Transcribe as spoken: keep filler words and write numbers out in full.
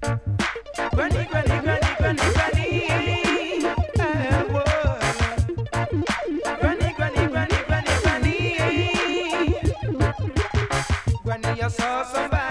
Granny, granny, granny, granny, granny. Eh, whoa. Granny, granny, granny, granny, granny. Granny, you saw somebody.